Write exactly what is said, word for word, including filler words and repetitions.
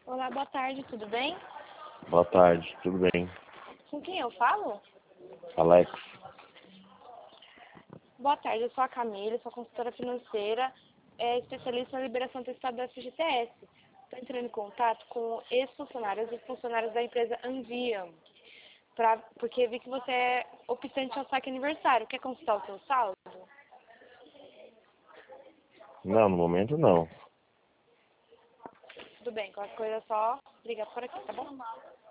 Olá, boa tarde, tudo bem? Boa tarde, tudo bem? Com quem eu falo? Alex, Boa tarde, eu sou a Camila, sou consultora financeira, é, especialista na liberação antecipada do F G T S. Estou entrando em contato com ex-funcionários e funcionários da empresa Anvia, pra, porque vi que você é optante ao saque aniversário. Quer consultar o seu saldo? não, no momento não. Tudo bem, qualquer coisa é só ligar por aqui, tá bom?